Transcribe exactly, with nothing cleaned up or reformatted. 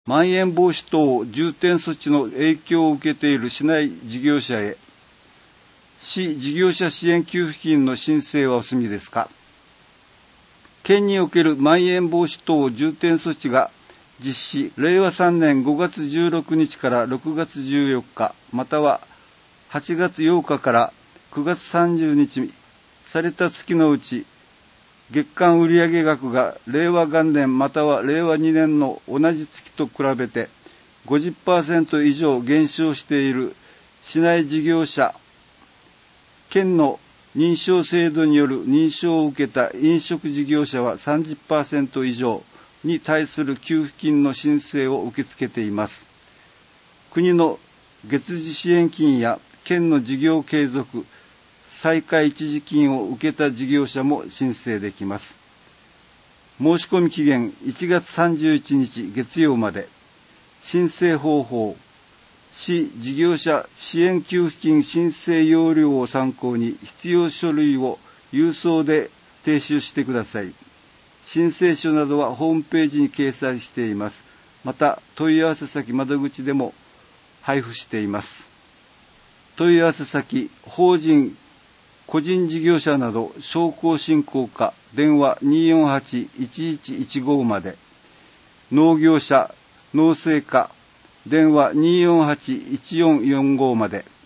まん延防止等重点措置の影響を受けている市内事業者へ、市事業者支援給付金の申請はお済みですか。県におけるまん延防止等重点措置が実施、れいわさんねんごがつじゅうろくにちからろくがつじゅうよっか、またははちがつようかからくがつさんじゅうにちされた月のうち、月間売上額が令和元年またはれいわにねんの同じ月と比べて ごじゅっパーセント 以上減少している市内事業者、県の認証制度による認証を受けた飲食事業者は さんじゅっパーセント 以上に対する給付金の申請を受け付けています。国の月次支援金や県の事業継続、再開一時金を受けた事業者も申請できます。申し込み期限いちがつさんじゅういちにち月曜まで。申請方法、市事業者支援給付金申請要領を参考に必要書類を郵送で提出してください。申請書などはホームページに掲載しています。また、問い合わせ先窓口でも配布しています。問い合わせ先、法人、個人事業者など商工振興課、電話 にーよんはち いちいちいちご まで。農業者、農政課、電話 にーよんはち いちよんよんご まで。